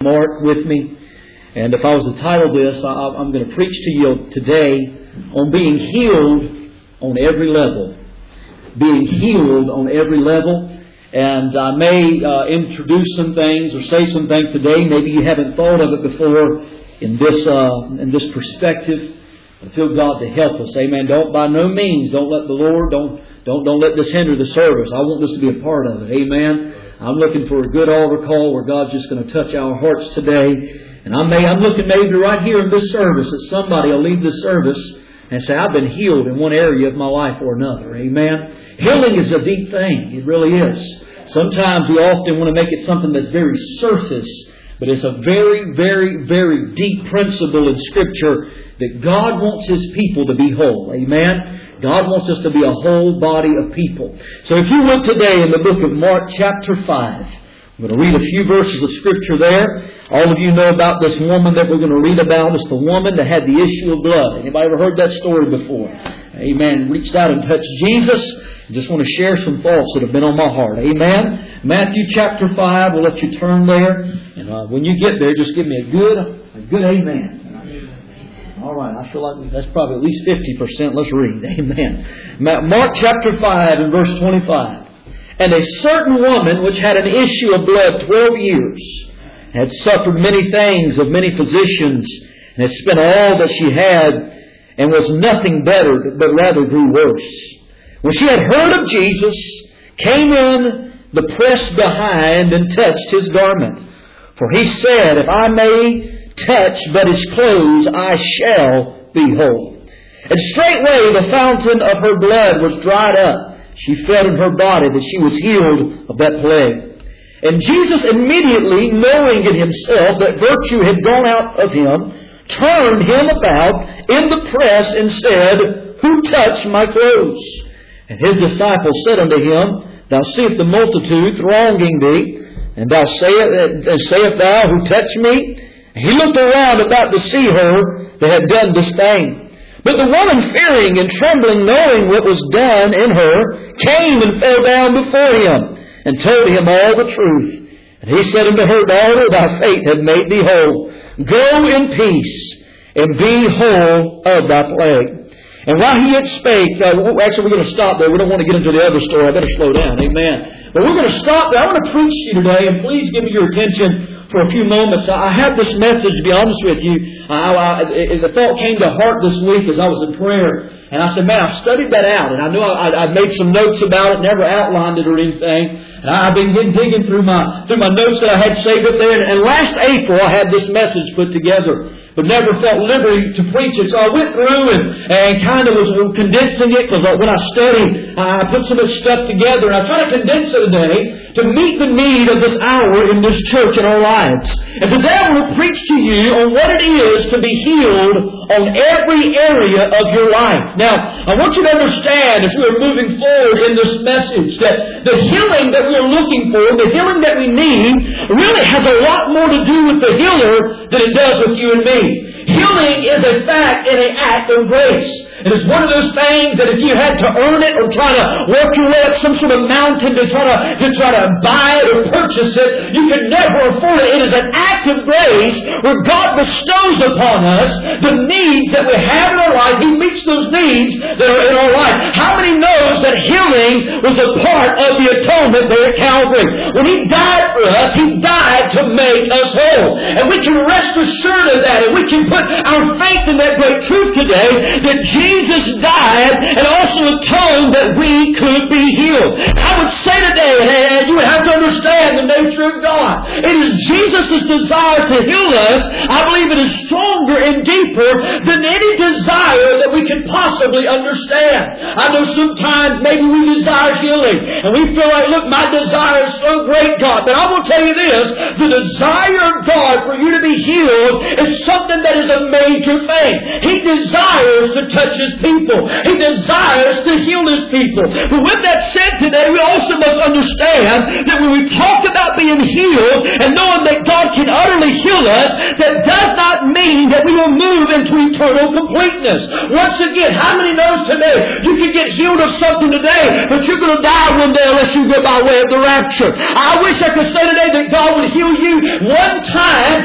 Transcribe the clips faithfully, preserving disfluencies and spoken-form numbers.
Mark with me. And if I was to title this, I, I'm going to preach to you today on being healed on every level. Being healed on every level. And I may uh, introduce some things or say some things today. Maybe you haven't thought of it before in this uh, in this perspective. I feel God to help us. Amen. Don't by no means don't let the Lord don't don't don't let this hinder the service. I want this to be a part of it. Amen. I'm looking for a good altar call where God's just going to touch our hearts today. And I may I'm looking maybe right here in this service that somebody will leave this service and say, I've been healed in one area of my life or another. Amen. Healing is a deep thing. It really is. Sometimes we often want to make it something that's very surface, but it's a very, very, very deep principle in Scripture that God wants His people to be whole. Amen? God wants us to be a whole body of people. So if you look today in the book of Mark chapter five, I'm going to read a few verses of Scripture there. All of you know about this woman that we're going to read about. It's the woman that had the issue of blood. Anybody ever heard that story before? Amen. Reached out and touched Jesus. I just want to share some thoughts that have been on my heart. Amen. Matthew chapter five. We'll let you turn there. And uh, when you get there, just give me a good, a good amen. All right. I feel like that's probably at least fifty percent. Let's read. Amen. Mark chapter five and verse twenty-five. And a certain woman which had an issue of blood twelve years had suffered many things of many physicians and had spent all that she had and was nothing better but rather grew worse. When she had heard of Jesus, came in the press behind and touched His garment. For He said, if I may touch but His clothes, I shall be whole. And straightway the fountain of her blood was dried up. She felt in her body that she was healed of that plague. And Jesus immediately, knowing in Himself that virtue had gone out of Him, turned Him about in the press and said, who touched my clothes? And His disciples said unto Him, Thou seest the multitude thronging Thee, and thou sayest, and sayest thou, who touched me? And He looked around about to see her that had done this thing. But the woman, fearing and trembling, knowing what was done in her, came and fell down before Him, and told Him all the truth. And He said unto her, Daughter, thy faith hath made thee whole. Go in peace, and be whole of thy plague. And while He yet spake, uh, actually we're going to stop there. We don't want to get into the other story. I better slow down. Amen. But we're going to stop there. I want to preach to you today, and please give me your attention for a few moments. I had this message, to be honest with you. I, I, the thought came to heart this week as I was in prayer. And I said, man, I've studied that out. And I knew I, I made some notes about it, never outlined it or anything. And I've been digging through my through my notes that I had saved up there. And, and last April, I had this message put together, but never felt liberty to preach it. So I went through and, and kind of was condensing it, because when I studied, I put so much stuff together. And I try to condense it today to meet the need of this hour in this church in our lives. And today I want to preach to you on what it is to be healed on every area of your life. Now, I want you to understand as we are moving forward in this message that the healing that we are looking for, the healing that we need, really has a lot more to do with the healer than it does with you and me. Healing is a fact and an act of grace. It is one of those things that if you had to earn it or try to work your way up some sort of mountain to try to, to try to buy it or purchase it, you could never afford it. It is an act of grace where God bestows upon us the needs that we have in our life. He meets those needs that are in our life. How many knows that healing was a part of the atonement there at Calvary? When He died for us, He died to make us whole. And we can rest assured of that. And we can put our faith in that great truth today that Jesus Jesus died and also atoned that we could be healed. I would say today, and you would have to understand the nature of God. It is Jesus' desire to heal us. I believe it is stronger and deeper than any desire that we can possibly understand. I know sometimes maybe we desire healing and we feel like, look, my desire is so great, God. But I will tell you this, the desire of God for you to be healed is something that is a major thing. He desires to touch His people. He desires to heal His people. But with that said today, we also must understand that when we talk about being healed and knowing that God can utterly heal us, that does not mean that we will move into eternal completeness. Once again, how many knows today you can get healed of something today, but you're going to die one day unless you go by way of the rapture? I wish I could say today that God would heal you one time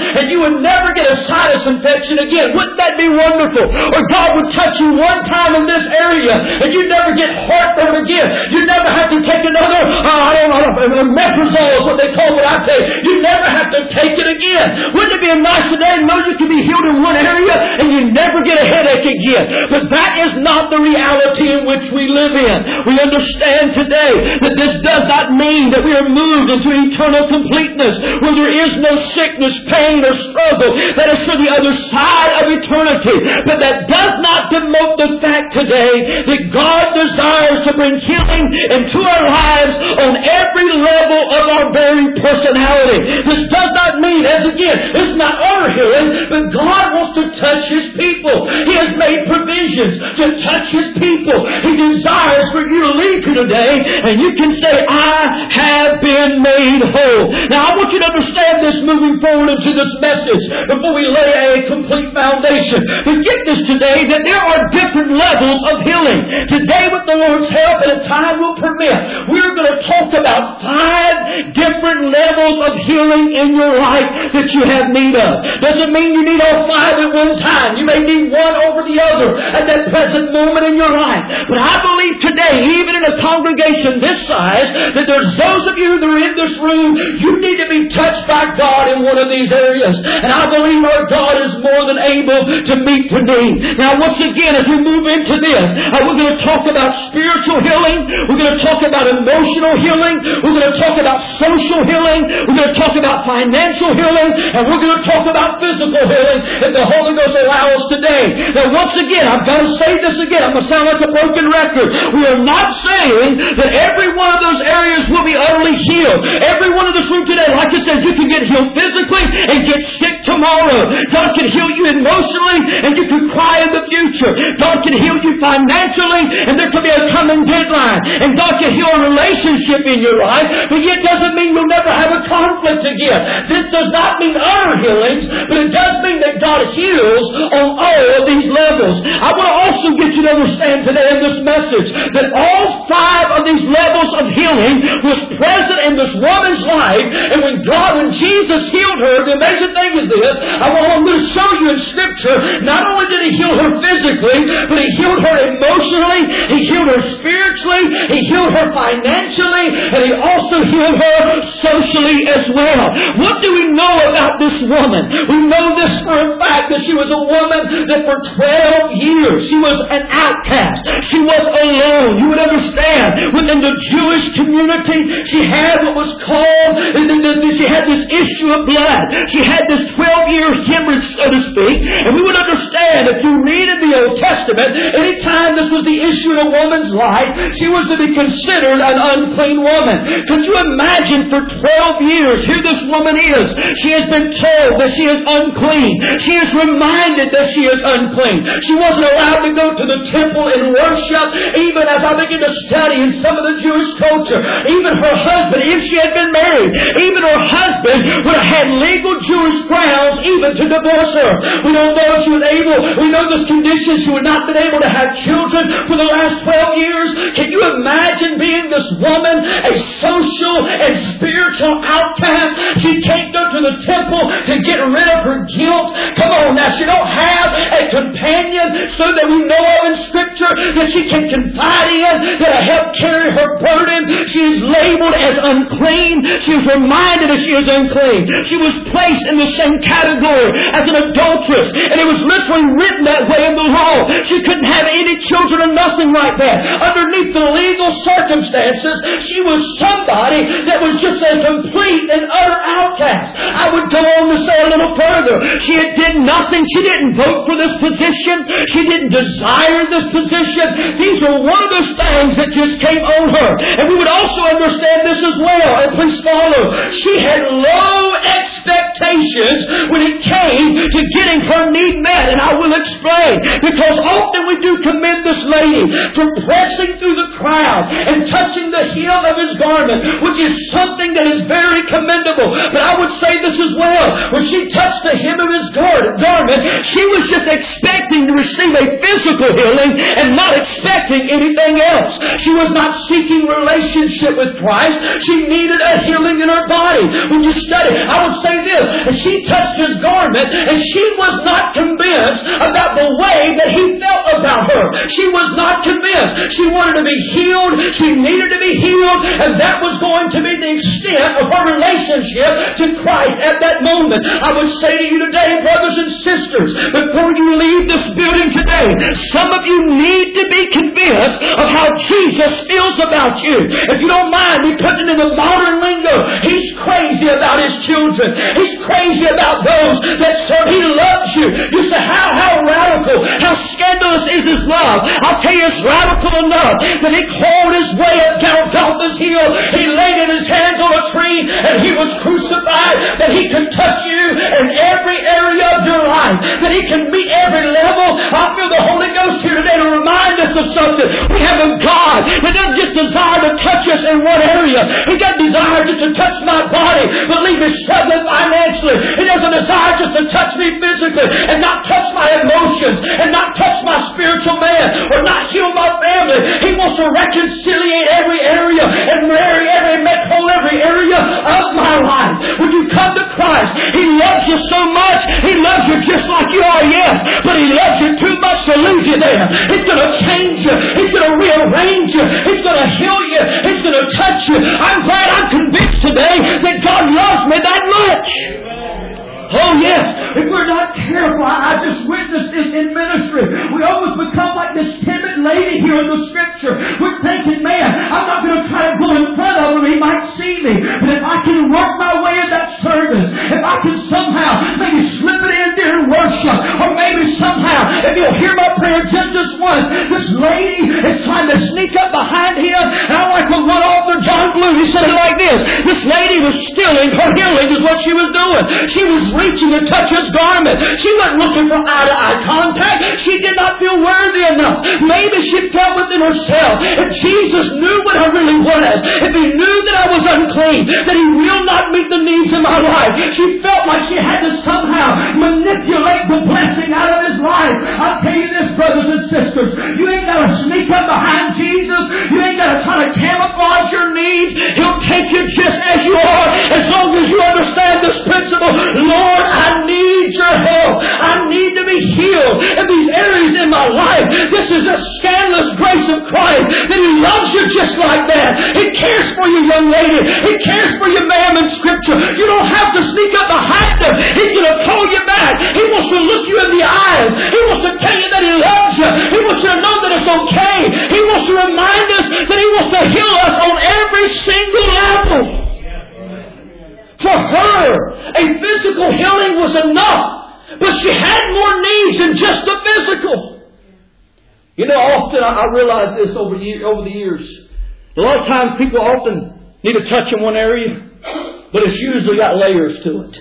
would never get a sinus infection again. Wouldn't that be wonderful? Or God would touch you one time in this area and you'd never get heartburn again. You'd never have to take another, uh, I don't know, omeprazole is what they call what I take. You'd never have to take it again. Wouldn't it be nice today to know you can be healed in one area and you never get a headache again? But that is not the reality in which we live in. We understand today that this does not mean that we are moved into eternal completeness where there is no sickness, pain, or struggle. That is for the other side of eternity. But that does not demote the fact today that God desires to bring healing into our lives on every level of our very personality. This does not mean, as again, it's not our healing, but God wants to touch His people. He has made provisions to touch His people. He desires for you to leave here today and you can say, I have been made whole. Now I want you to understand this moving forward into this message before we lay a complete foundation. But get this today, that there are different levels of healing. Today, with the Lord's help and a time will permit, we're going to talk about five different levels of healing in your life that you have need of. Doesn't mean you need all five at one time. You may need one over the other at that present moment in your life. But I believe today, even in a congregation this size, that there's those of you that are in this room, you need to be touched by God in one of these areas. And I believe our God is more than able to meet the need. Now once again, as we move into this, uh, we're going to talk about spiritual healing. We're going to talk about emotional healing. We're going to talk about social healing. We're going to talk about financial healing. And we're going to talk about physical healing if the Holy Ghost allows us today. Now once again, I've got to say this again. I'm going to sound like a broken record. We are not saying that every one of those areas will be utterly healed. Every one of this room today, like it says, you can get healed physically and get sick tomorrow. God can heal you emotionally and you can cry in the future. God can heal you financially and there can be a coming deadline. And God can heal a relationship in your life, but yet doesn't mean you'll never have a conflict again. This does not mean utter healings, but it does mean that God heals on all of these levels. I want to also get you to understand today in this message that all five of these levels of healing was present in this woman's life. And when God, when Jesus healed her, the amazing thing is this, I want, I'm going to show you in Scripture, not only did He heal her physically, but He healed her emotionally, He healed her spiritually, He healed her financially, and He also healed her socially as well. What do we know about this woman? We know this for a fact that she was a woman that for twelve years she was an outcast. She was alone. You would understand, within the Jewish community, she had what was called, she had this issue of blood. She had this twelve-year hemorrhage, so to speak. And we would understand, if you read in the Old Testament, anytime this was the issue in a woman's life, she was to be considered an unclean woman. Could you imagine for twelve years, here this woman is. She has been told that she is unclean. She is reminded that she is unclean. She wasn't allowed to go to the temple and worship, even as I begin to study in some of the Jewish culture. Even her husband, if she had been married, even her husband would have had legal Jewish grounds even to divorce her. We don't know if she was able, we know this condition, she would not have been able to have children for the last twelve years. Can you imagine being this woman, a social and spiritual outcast? She can't go to the temple to get rid of her guilt. Come on now, she don't have a companion so that we know of in Scripture that she can confide in, that'll help carry her burden. She is labeled as unclean. She is reminded that she is unclean. She was placed in the same category as an adulteress, and it was literally written that way in the law. She couldn't have any children or nothing like that. Underneath the legal circumstances, she was somebody that was just a complete and utter outcast. I would go on to say a little further. She had did nothing. She didn't vote for this position. She didn't desire this position. These are one of those things that just came on her. And we would also understand this as well. And please follow. She had low expectations when it came to getting her need met. And I will explain. Because often we do commend this lady for pressing through the crowd and touching the hem of His garment, which is something that is very commendable. But I would say this as well. When she touched the hem of His garment, she was just expecting to receive a physical healing and not expecting anything else. She was not seeking relationship with Christ. She needed a healing in her body. When you study, I would say say this. And she touched his garment, and she was not convinced about the way that he felt about her. She was not convinced. She wanted to be healed. She needed to be healed. And that was going to be the extent of her relationship to Christ at that moment. I would say to you today, brothers and sisters, before you leave this building today, some of you need to be convinced of how Jesus feels about you. If you don't mind me putting it in the modern lingo, He's crazy about His children. He's crazy about those that serve. He loves you. You say, how, how radical, how scandalous is His love? I'll tell you, it's radical enough that He called His way up Golgotha's hill. He laid in His hands on a tree and He was crucified, that He can touch you in every area of your life, that He can meet every level. I feel the Holy Ghost here today to remind us of something. We have a God that doesn't just desire to touch us in one area. He doesn't desire just to touch my body, but leave me struggling financially. He doesn't desire just to touch me physically and not touch my emotions and not touch my spiritual man or not heal my family. He wants to reconciliate every area and marry every, make whole every area of my life. When you come to Christ, He loves you so much. He loves you just like you are, yes, but He loves you too much to leave you there. He's going to change you. He's going to rearrange you. He's going to heal you. He's going to touch you. I'm glad I'm convinced today that God loves me that much. Oh yes, if we're not careful, I just witnessed this in ministry. We almost become like this timid lady here in the Scripture. We're thinking, man, I'm not going to try to go in front of him. He might see me. But if I can work my way in that service, if I can somehow maybe slip it in during worship, or maybe somehow, if you'll hear my prayer just this once, this lady is trying to sneak up behind him. And I like what one author, John Blue, he said it like this. This lady was stealing her healing is what she was doing. She was reaching to touch His garment. She wasn't looking for eye-to-eye contact. She did not feel worthy enough. Maybe she felt within herself, if Jesus knew what I really was, if He knew that I was unclean, that He will not meet the needs of my life, she felt like she had to somehow manipulate the blessing out of His life. I'll tell you this, brothers and sisters, you ain't got to sneak up behind Jesus. You ain't got to try to camouflage your needs. He'll take you just as you are, as long as you understand this principle. Lord, I need your help. I need to be healed in these areas in my life. This is a scandalous grace of Christ, that He loves you just like that. He cares for you, young lady. He cares for you, ma'am, in Scripture. You don't have to sneak up behind Him. He's going to call you back. He wants to look you in the eyes. He wants to tell you that He loves you. He wants you to know that it's okay. He wants to remind us that He wants to heal us on every single level. For her, a physical healing was enough, but she had more needs than just the physical. You know, often I realize this over, year, over the years. A lot of times people often need a touch in one area, but it's usually got layers to it.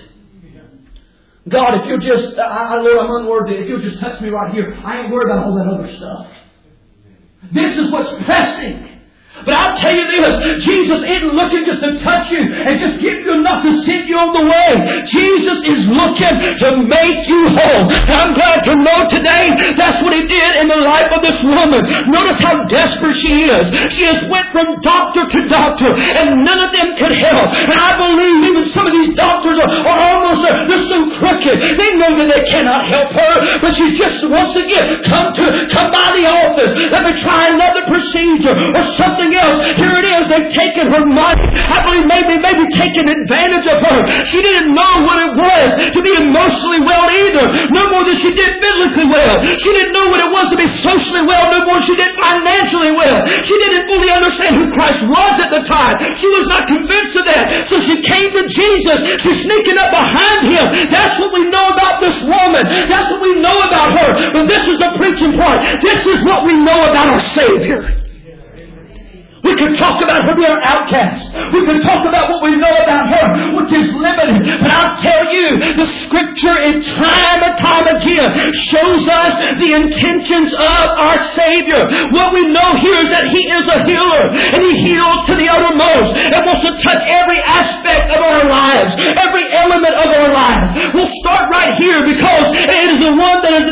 God, if you'll just, I, Lord, I'm unworthy. If you'll just touch me right here, I ain't worried about all that other stuff. This is what's pressing. But I'll tell you this, Jesus isn't looking just to touch you and just give you enough to send you on the way. Jesus is looking to make you whole. I'm glad to know today that's what He did in the life of this woman. Notice how desperate she is. She has went from doctor to doctor and none of them could help. And I believe even some of these doctors are, are almost, they're so crooked. They know that they cannot help her, but she just once again come to, come by the office. Let me try another procedure or something else. Here it is. They've taken her money. I believe maybe, maybe taken advantage of her. She didn't know what it was to be emotionally well either. No more than she did physically well. She didn't know what it was to be socially well. No more than she did financially well. She didn't fully understand who Christ was at the time. She was not convinced of that. So she came to Jesus. She's sneaking up behind Him. That's what we know about this woman. That's what we know about her. But this is the preaching part. This is what we know about our Savior. We can talk about her being an outcast. We can talk about what we know about her, which is limited. But I'll tell you, the Scripture in time and time again shows us the intentions of our Savior. What we know here is that He is a healer, and He heals to the uttermost and wants to touch every aspect of our lives, every element of our lives. We'll start right here because it is the one that is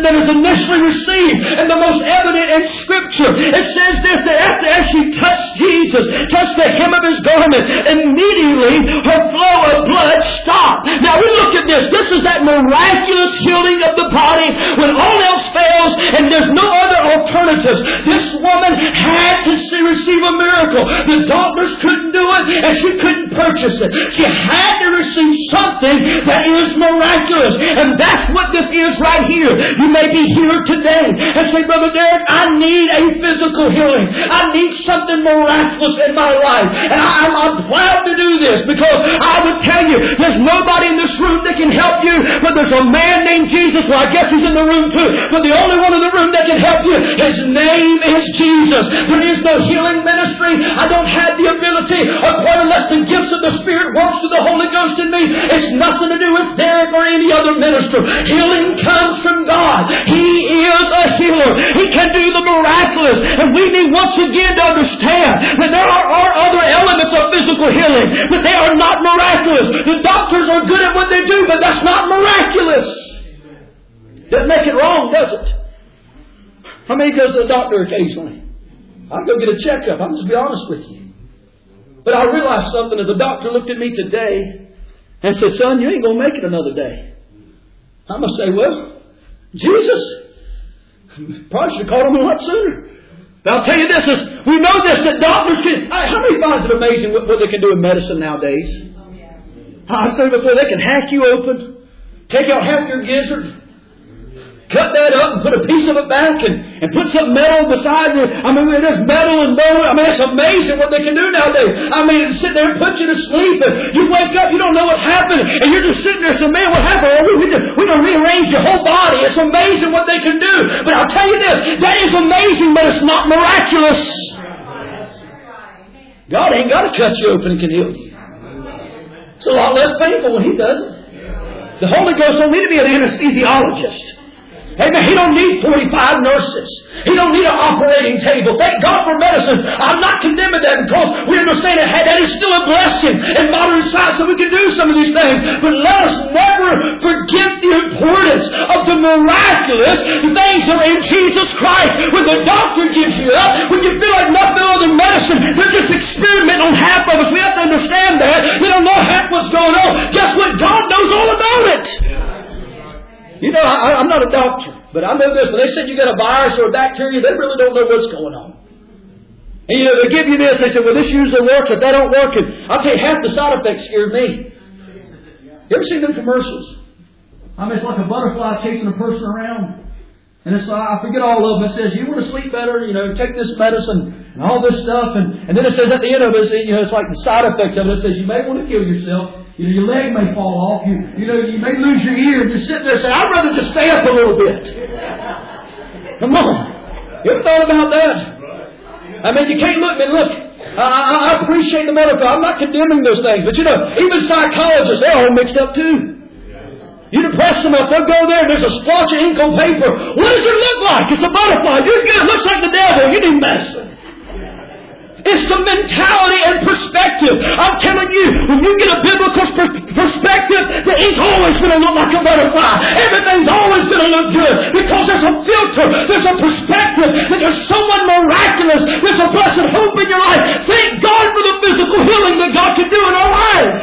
that is initially received and the most evident in Scripture. It says this, that after as she touched Jesus, touched the hem of His garment, immediately her flow of blood stopped. Now we look at this. This is that miraculous healing of the body when all else fails and there's no other alternatives. This woman had to see, receive a miracle. The doctors couldn't do it and she couldn't purchase it. She had to receive something that is miraculous. And that's what this is right here. You may be here today and say, Brother Derek, I need a physical healing. I need something miraculous in my life. And I'm, I'm proud to do this because I would tell you, there's nobody in this room that can help you, but there's a man named Jesus. Well, I guess he's in the room too. But the only one in the room that can help you, His name is Jesus. There is no healing ministry. I don't have the ability of what unless the gifts of the Spirit works through the Holy Ghost in me. It's nothing to do with Derek or any other minister. Healing comes from God. He is a healer. He can do the miraculous. And we need once again to understand that there are, are other elements of physical healing, but they are not miraculous. The doctors are good at what they do, but that's not miraculous. Doesn't make it wrong, does it? How many goes to the doctor occasionally? I'll go get a checkup. I'll just be honest with you. But I realized something as the doctor looked at me today and said, son, you ain't going to make it another day. I'm going to say, well, Jesus, probably should have called him a lot sooner. But I'll tell you this, is we know this, that doctors can, how many finds it amazing what, what they can do in medicine nowadays? Oh, yeah. I said before, they can hack you open, take out half your gizzard, cut that up and put a piece of it back and, and put some metal beside it. I mean, there's metal and bone. I mean, it's amazing what they can do nowadays. I mean, sit there and put you to sleep and you wake up, you don't know what happened. And you're just sitting there saying, man, what happened? Well, we, we, we can rearrange your whole body. It's amazing what they can do. But I'll tell you this, that is amazing, but it's not miraculous. God ain't got to cut you open and can heal you. It's a lot less painful when He does it. The Holy Ghost don't need to be an anesthesiologist. Amen. He don't need forty-five nurses. He don't need an operating table. Thank God for medicine. I'm not condemning that because we understand that that is still a blessing in modern science that we can do some of these things. But let us never forget the importance of the miraculous things that are in Jesus Christ. When the doctor gives you up, when you feel like nothing other than medicine, they're just experimenting on half of us. We have to understand that. They don't know half what's going on. Guess what? God knows all about it. You know, I, I'm not a doctor, but I know this. When they said you got a virus or a bacteria, they really don't know what's going on. And you know, they give you this. They say, well, this usually works. If that don't work, and I'll tell you, half the side effects scare me. You ever seen them commercials? I mean, it's like a butterfly chasing a person around. And it's, I forget all of them. It says, you want to sleep better, you know, take this medicine and all this stuff. And, and then it says at the end of it, you know, it's like the side effects of it. It says, you may want to kill yourself. You know, your leg may fall off. You, you know, you may lose your ear. And you're sitting there saying, I'd rather just stay up a little bit. Come on. You ever thought about that? I mean, you can't look, and look, I, I, I appreciate the medical. I'm not condemning those things. But you know, even psychologists, they're all mixed up too. You depress them up, they'll go there and there's a splotch of ink on paper. What does it look like? It's a butterfly. You're good. It looks like the devil. You need medicine. It's the mentality and perspective. I'm telling you, when you get a biblical perspective, the ink's always going to look like a butterfly. Everything's always going to look good because there's a filter, there's a perspective, that there's someone miraculous, there's a blessed hope in your life. Thank God for the physical healing that God can do in our lives.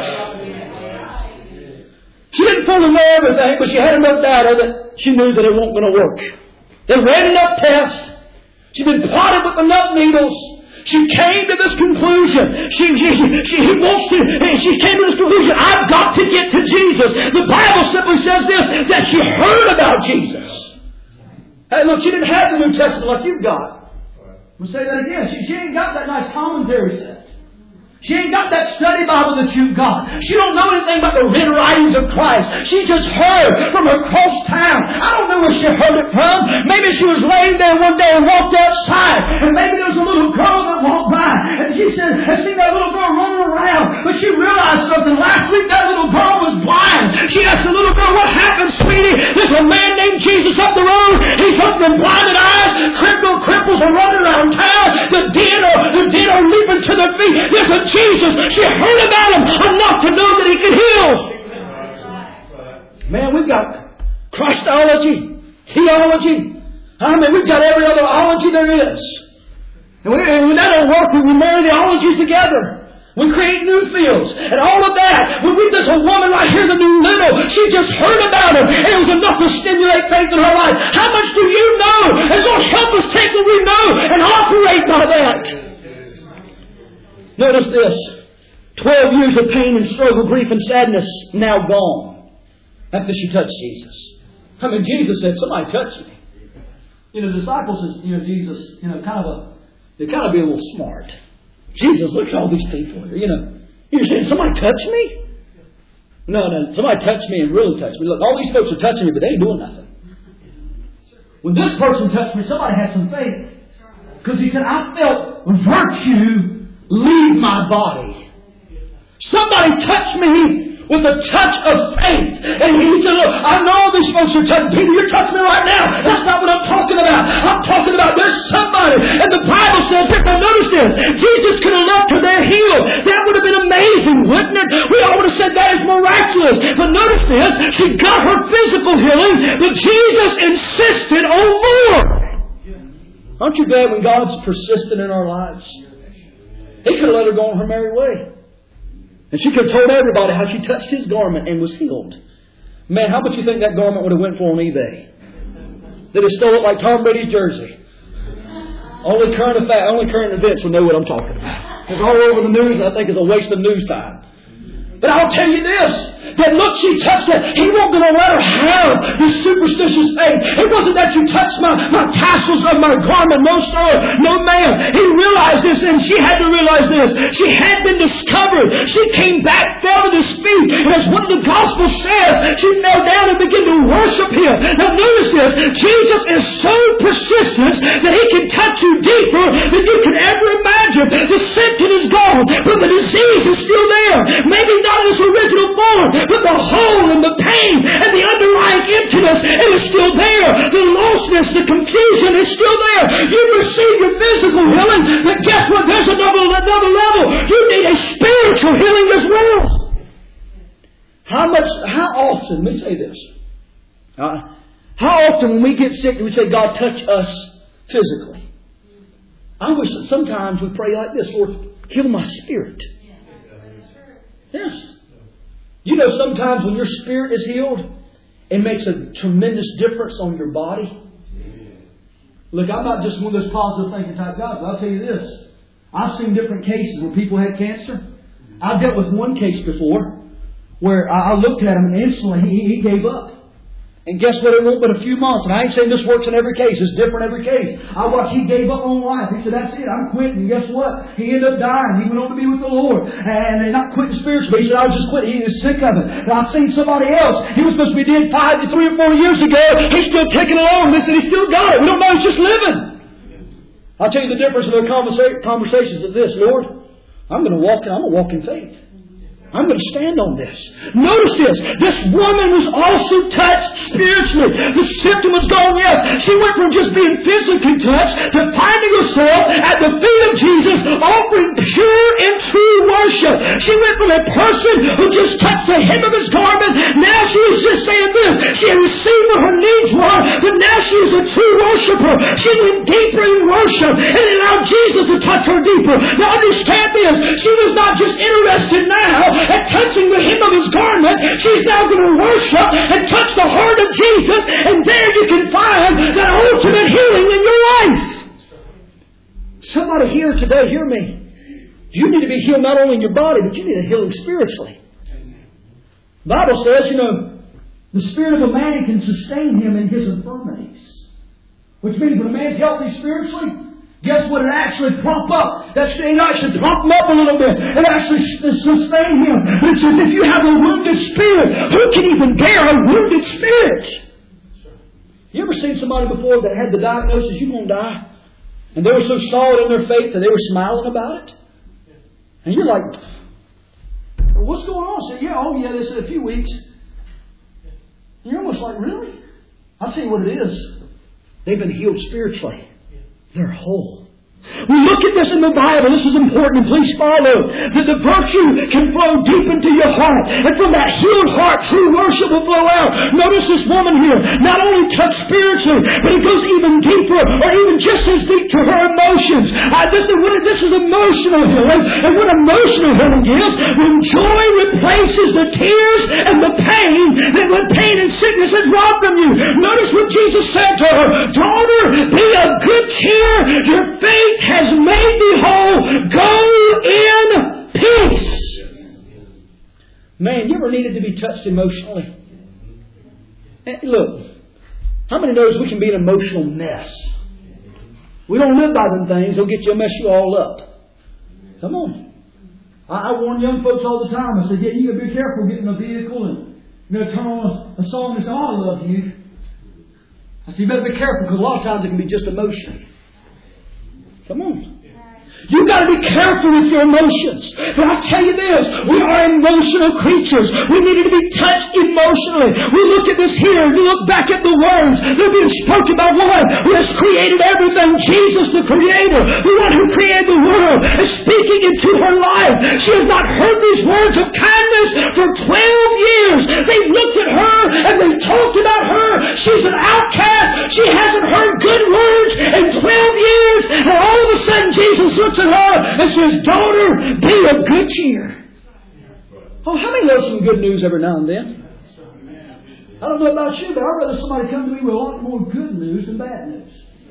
She didn't fully know everything, but she had enough data that she knew that it wasn't going to work. They ran enough tests. She'd been prodded with enough needles. She came to this conclusion. She, she, she, she wants to, she came to this conclusion. I've got to get to Jesus. The Bible simply says this, that she heard about Jesus. Hey, look, she didn't have the New Testament like you've got. We'll say that again. She, she ain't got that nice commentary set. She ain't got that study Bible that you've got. She don't know anything about the written writings of Christ. She just heard from across town. I don't know where she heard it from. Maybe she was laying there one day and walked outside. And maybe there was a little girl that walked by. And she said, I seen that little girl running around. But she realized something. Last week that little girl was blind. She asked the little girl, what happened, sweetie? There's a man named Jesus up the road. He's up with blinded eyes. Crippled cripples are running around town. The dead are, the dead are leaping to their feet. There's a Jesus. She heard about Him enough to know that He could heal. Man, we've got Christology. Theology. I mean, we've got every other ology there is. And when, and when that don't work, we marry the ologies together. We create new fields and all of that. When we, there's a woman right here in the New Little, she just heard about it, and it was enough to stimulate faith in her life. How much do you know? And Lord, help us take what we know and operate by that. Notice this. Twelve years of pain and struggle, grief and sadness, now gone. After she touched Jesus. I mean, Jesus said, somebody touched me. You know, the disciples said, you know, Jesus, you know, kind of a, they kind of be a little smart. Jesus, look at all these people here. You know, you're saying, somebody touched me? No, no, somebody touched me and really touched me. Look, all these folks are touching me, but they ain't doing nothing. When this person touched me, somebody had some faith. Because he said, I felt virtue leave my body. Somebody touched me with a touch of faith. And he said, look, I know these folks are touching. Peter, you're touching me right now. That's not what I'm talking about. I'm talking about there's somebody. And the Bible says, people, notice this. Jesus could have left her there healed. That would have been amazing, wouldn't it? We all would have said that is miraculous. But notice this. She got her physical healing, but Jesus insisted on more. Aren't you glad when God's persistent in our lives? He could have let her go on her merry way. And she could have told everybody how she touched His garment and was healed. Man, how much you think that garment would have went for on eBay? They'd have stole it like Tom Brady's jersey. Only current effect, only current events will know what I'm talking about. It's all over the news, and I think it's a waste of news time. But I'll tell you this, that look, she touched it. He wasn't going to let her have this superstitious faith. It wasn't that you touched my, my tassels of my garment. No, sir. No, ma'am. He realized this, and she had to realize this. She had been discovered. She came back, fell to his feet. And as what the gospel says, she knelt down and began to worship Him. Now notice this. Jesus is so persistent that He can touch you deeper than you can ever imagine. The symptom is gone, but the disease is still there. Maybe not in its original form, but the hole and the pain and the underlying emptiness, it is still there. The lostness, the confusion is still there. You receive your physical healing, but guess what? There's another, another level. You need a spiritual healing as well. How much, how often, let me say this. Uh, how often when we get sick do we say, God, touch us physically? I wish that sometimes we pray like this, Lord, heal my spirit. Yes. You know, sometimes when your spirit is healed, it makes a tremendous difference on your body. Look, I'm not just one of those positive thinking type guys, but I'll tell you this. I've seen different cases where people had cancer. I dealt with one case before where I looked at him and instantly he, he gave up. And guess what? It won't but a few months. And I ain't saying this works in every case. It's different every case. I watched he gave up on life. He said, that's it. I'm quitting. And guess what? He ended up dying. He went on to be with the Lord. And not quitting spiritually. He said, I was just quitting. He was sick of it. And I've seen somebody else. He was supposed to be dead five to three or four years ago. He's still ticking along. They said, he's still got it. We don't know. He's just living. I'll tell you the difference in their conversa- conversations of this. Lord, I'm going to walk. I'm going to walk in faith. I'm going to stand on this. Notice this. This woman was also touched spiritually. The symptom was gone, yes. She went from just being physically touched to finding herself at the feet of Jesus offering pure and true worship. She went from a person who just touched the hem of His garment. Now she was just saying this. She had received what her needs were, but now she was a true worshiper. She went deeper in worship and allowed Jesus to touch her deeper. Now understand this. She was not just interested now at touching the hem of His garment. She's now going to worship and touch the heart of Jesus, and there you can find that ultimate healing in your life. Somebody here today, hear me. You need to be healed not only in your body, but you need a healing spiritually. The Bible says, you know, the spirit of a man can sustain him in his infirmities. Which means when a man's healthy spiritually, guess what? It actually prop up. That thing actually prop him up a little bit. It actually sustain him. But it says if you have a wounded spirit, who can even bear a wounded spirit? You ever seen somebody before that had the diagnosis, you're going to die? And they were so solid in their faith that they were smiling about it? And you're like, what's going on? I said, yeah, oh yeah, they said a few weeks. And you're almost like, really? I'll tell you what it is. They've been healed spiritually. They're whole. We look at this in the Bible. This is important, and please follow. That the virtue can flow deep into your heart. And from that healed heart, true worship will flow out. Notice this woman here, not only touched spiritually, but it goes even deeper, or even just as deep to her emotions. Uh, this, this is emotional healing. And what emotional healing is, when joy replaces the tears and the pain, that when pain and sickness has robbed from you. Notice what Jesus said to her. Daughter, be of good cheer. Your faith has made thee whole. Go in peace. Man, you ever needed to be touched emotionally? Hey, look, how many knows we can be an emotional mess? We don't live by them things. They'll get you, mess you all up. Come on. I, I warn young folks all the time. I say, yeah, you got to be careful getting in a vehicle and you know, turn on a, a song and say, oh, I love you. I say, you better be careful because a lot of times it can be just emotion. Come on. You've got to be careful with your emotions. But I'll tell you this, we are emotional creatures. We needed to be touched emotionally. We look at this here, we look back at the words. They're being spoken by one who has created everything. Jesus, the Creator, the one who created the world, is speaking into her life. She has not heard these words of kindness for twelve years. They've looked at her and they've talked about her. She's an outcast. She hasn't heard good words in twelve years. And all of a sudden Jesus looks at her and says, daughter, be of good cheer. Oh, how many love some good news every now and then? I don't know about you, but I'd rather somebody come to me with a lot more good news than bad news.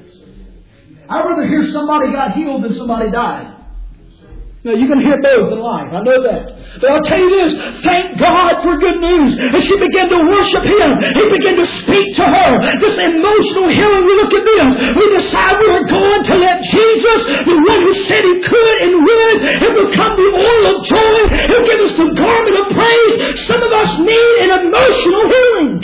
I'd rather hear somebody got healed than somebody died. Now, you can hear both in life. I know that. But I'll tell you this. Thank God for good news. And she began to worship Him. He began to speak to her. This emotional healing. We look at this. We decide we are going to let Jesus, the one who said He could and would, it will come the oil of joy. He'll give us the garment of praise. Some of us need an emotional healing.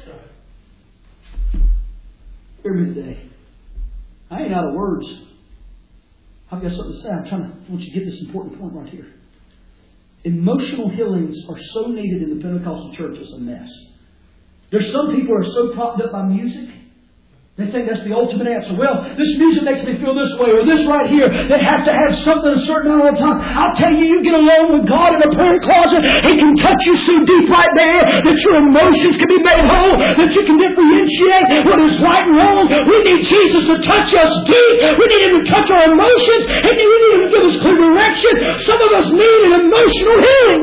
Hear me today. I ain't out of words. I've got something to say. I'm trying to I want you to get this important point right here. Emotional healings are so needed in the Pentecostal church. It's a mess. There's some people who are so propped up by music. They think that's the ultimate answer. Well, this music makes me feel this way, or this right here. They have to have something a certain amount of time. I'll tell you, you get alone with God in a prayer closet, He can touch you so deep right there that your emotions can be made whole, that you can differentiate what is right and wrong. We need Jesus to touch us deep. We need Him to touch our emotions, and we need Him to give us clear direction. Some of us need an emotional healing.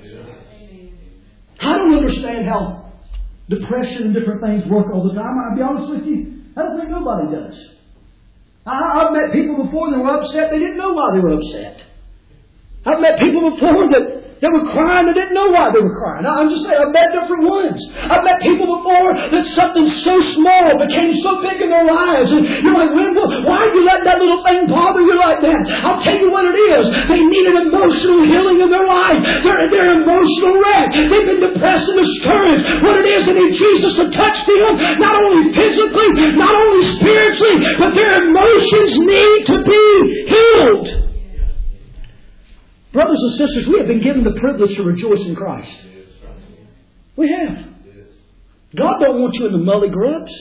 I don't understand how depression and different things work all the time. I'll be honest with you. I don't think nobody does. I, I've met people before that were upset. They didn't know why they were upset. I've met people before that they were crying. They didn't know why they were crying. I'm just saying, I've met different ones. I've met people before that something so small became so big in their lives. And you're like, why do you let that little thing bother you like that? I'll tell you what it is. They need an emotional healing in their life. They're, they're emotional wreck. They've been depressed and discouraged. What it is, they need Jesus to touch them, not only physically, not only spiritually, but their emotions need to be healed. Brothers and sisters, we have been given the privilege to rejoice in Christ. We have. God don't want you in the mully grubs.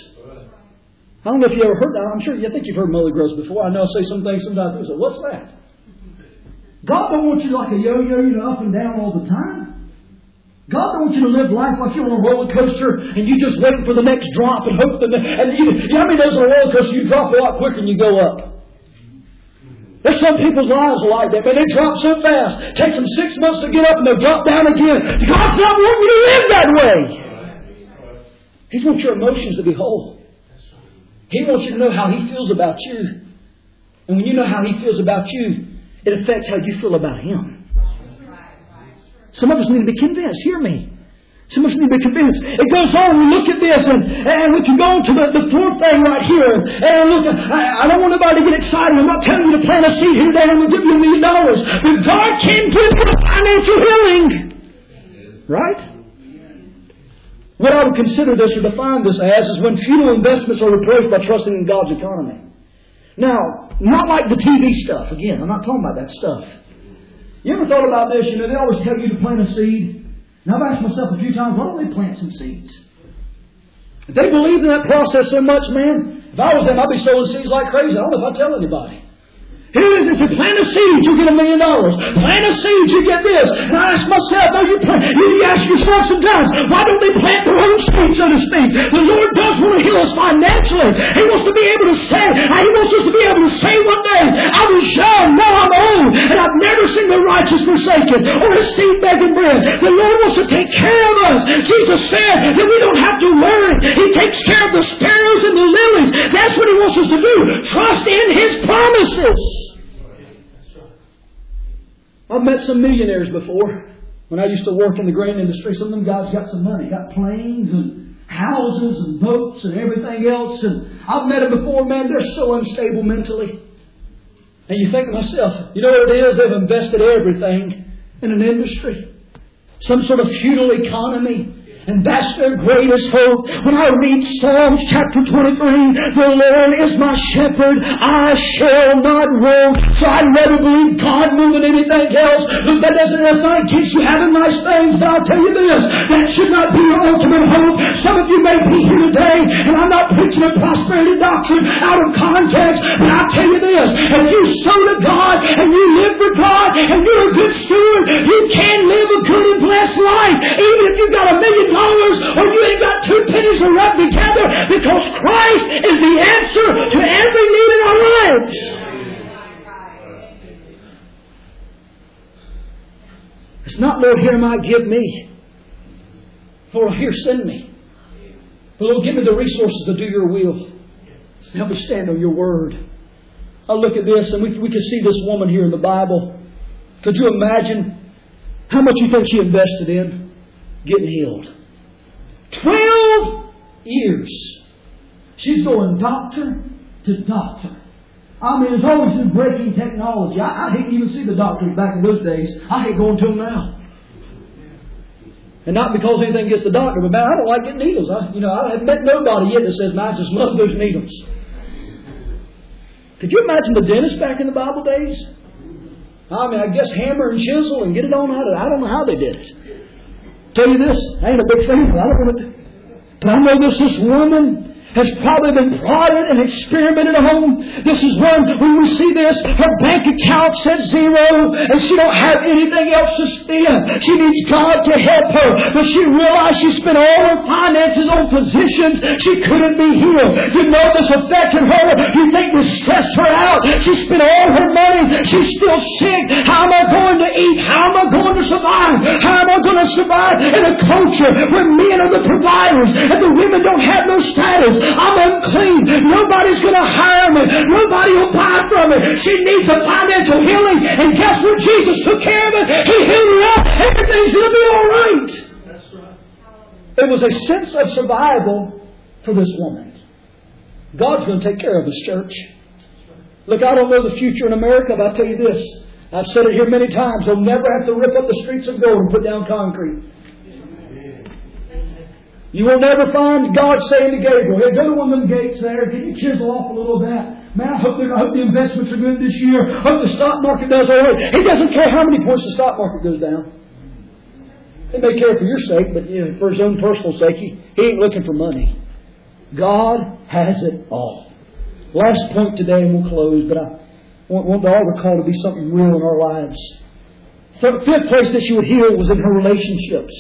I don't know if you ever heard that. I'm sure, I think you've heard mully grubs before. I know I say some things sometimes. People say, what's that? God don't want you like a yo-yo, you know, up and down all the time. God don't want you to live life like you're on a roller coaster and you just waiting for the next drop and hope that... And you, you know how many days on a roller coaster you drop a lot quicker than you go up? There's some people's lives are like that, but they drop so fast. It takes them six months to get up and they'll drop down again. God's not wanting you to live that way. He wants your emotions to be whole. He wants you to know how He feels about you. And when you know how He feels about you, it affects how you feel about Him. Some of us need to be convinced. Hear me. Some of us need to be convinced. It goes on. We look at this and, and we can go on to the, the fourth thing right here. And look, I, I don't want nobody to get excited. I'm not telling you to plant a seed here today and I'm going to give you a million dollars. But God can give you financial healing. Right? What I would consider this or define this as is when futile investments are replaced by trusting in God's economy. Now, not like the T V stuff. Again, I'm not talking about that stuff. You ever thought about this? You know, they always tell you to plant a seed. Now, I've asked myself a few times, why don't they plant some seeds? If they believe in that process so much, man, if I was them, I'd be sowing seeds like crazy. I don't know if I'd tell anybody. Here it is, it's a plant a seed, you get a million dollars. Plant a seed, you get this. And I ask myself, no, you, plant, you ask yourself sometimes, why don't they plant their own seed, so to speak? The Lord does want to heal us financially. He wants to be able to say, He wants us to be able to say one day, I was young, now I'm old, and I've never seen the righteous forsaken, or a seed begging bread. The Lord wants to take care of us. Jesus said that we don't have to worry. He takes care of the sparrows and the lilies. That's what He wants us to do. Trust in His promises. I've met some millionaires before. When I used to work in the grain industry, some of them guys got some money. Got planes and houses and boats and everything else. And I've met them before, man, they're so unstable mentally. And you think to myself, you know what it is? They've invested everything in an industry. Some sort of feudal economy. And that's their greatest hope. When I read Psalms chapter twenty-three, the Lord is my shepherd, I shall not want. So I never believe God more than anything else. But that doesn't, that's not against you having nice things. But I'll tell you this, that should not be your ultimate hope. Some of you may be here today, and I'm not preaching a prosperity doctrine out of context, but I'll tell you this, if you sow to God, and you live for God, and you're a good steward, you can live a good and blessed life, even if you've got a million dollars, or you ain't got two pennies to rub together, because Christ is the answer to every need in our lives. It's not, Lord, here am I, give me. Lord, here, send me. But Lord, give me the resources to do your will. Help me stand on your word. I look at this, and we, we can see this woman here in the Bible. Could you imagine how much you think she invested in getting healed? Twelve years. She's going doctor to doctor. I mean, it's always been breaking technology. I, I hate to even see the doctors back in those days. I hate going to them now. And not because anything against the doctor, but man, I don't like getting needles. I, you know, I haven't met nobody yet that says, man, I just love those needles. Could you imagine the dentist back in the Bible days? I mean, I guess hammer and chisel and get it on out of it. I don't know how they did it. Tell you this, I ain't a big fan. I don't want to. But I know there's this woman has probably been prodded and experimented at home. This is one, when we see this, her bank account says zero, and she don't have anything else to spend. She needs God to help her. But she realized she spent all her finances on physicians. She couldn't be healed. You know this affected her. You think this stressed her out. She spent all her money. She's still sick. How am I going to eat? How am I going to survive? How am I going to survive in a culture where men are the providers and the women don't have no status? I'm unclean. Nobody's going to hire me. Nobody will buy from me. She needs a financial healing. And guess what? Jesus took care of it. He healed her up. Everything's going to be all right. That's right. It was a sense of survival for this woman. God's going to take care of this church. Look, I don't know the future in America, but I'll tell you this. I've said it here many times. They'll never have to rip up the streets of gold and put down concrete. You will never find God saying to Gabriel, hey, go to one of them gates there. Can you chisel off a little of that? Man, I hope, I hope the investments are good this year. I hope the stock market does all right. He doesn't care how many points the stock market goes down. He may care for your sake, but you know, for his own personal sake, he, he ain't looking for money. God has it all. Last point today, and we'll close, but I want, want the altar call to be something real in our lives. The fifth place that she would heal was in her relationships.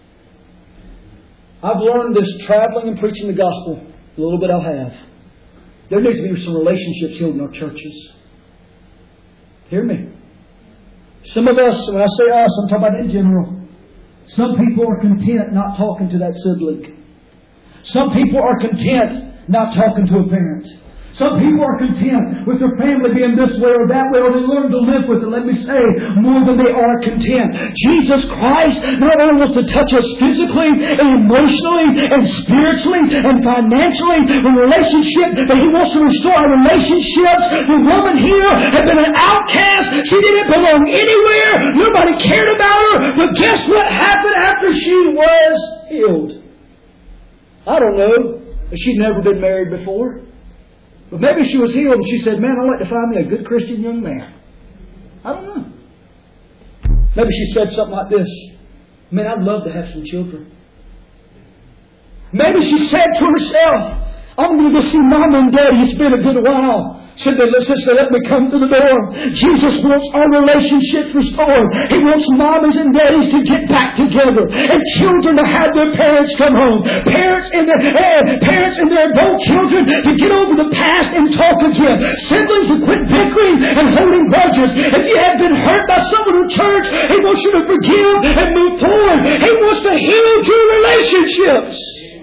I've learned this traveling and preaching the gospel. A little bit I have. There needs to be some relationships healed in our churches. Hear me. Some of us, when I say us, I'm talking about in general. Some people are content not talking to that sibling. Some people are content not talking to a parent. Some people are content with their family being this way or that way, or they learn to live with it, let me say, more than they are content. Jesus Christ not only wants to touch us physically and emotionally and spiritually and financially in relationship, but He wants to restore our relationships. The woman here had been an outcast. She didn't belong anywhere. Nobody cared about her. But guess what happened after she was healed? I don't know. She'd never been married before. But maybe she was healed and she said, man, I'd like to find me a good Christian young man. I don't know. Maybe she said something like this. Man, I'd love to have some children. Maybe she said to herself, I'm going to go see Mom and Daddy. It's been a good while. Said, sister, let me come to the door. Jesus wants our relationships restored. He wants mommies and daddies to get back together, and children to have their parents come home. Parents and their eh, parents and their adult children to get over the past and talk again. Siblings to quit bickering and holding grudges. If you have been hurt by someone in church, He wants you to forgive and move forward. He wants to heal your relationships.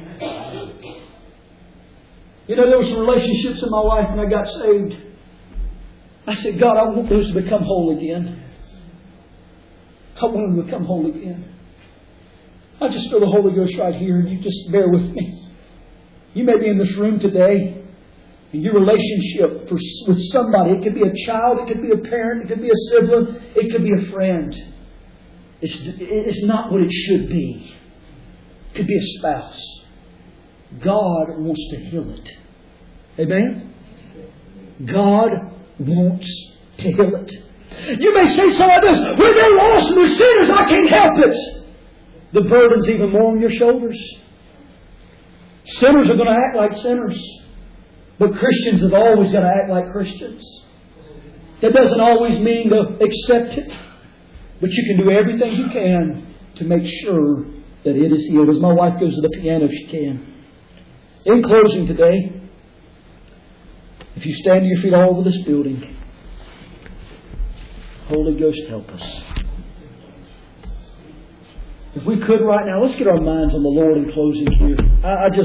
You know, there were some relationships in my life when I got saved. I said, God, I want those to become whole again. I want them to become whole again. I just feel the Holy Ghost right here, and you just bear with me. You may be in this room today, and your relationship for, with somebody, it could be a child, it could be a parent, it could be a sibling, it could be a friend. It's, it's not what it should be. It could be a spouse. God wants to heal it. Amen? God wants to heal it. You may say something like this, when they're lost and they're sinners, I can't help it. The burden's even more on your shoulders. Sinners are going to act like sinners. But Christians have always got to act like Christians. That doesn't always mean to accept it. But you can do everything you can to make sure that it is healed. As my wife goes to the piano, if she can. In closing today, if you stand to your feet all over this building, Holy Ghost, help us. If we could right now, let's get our minds on the Lord in closing here. I, I just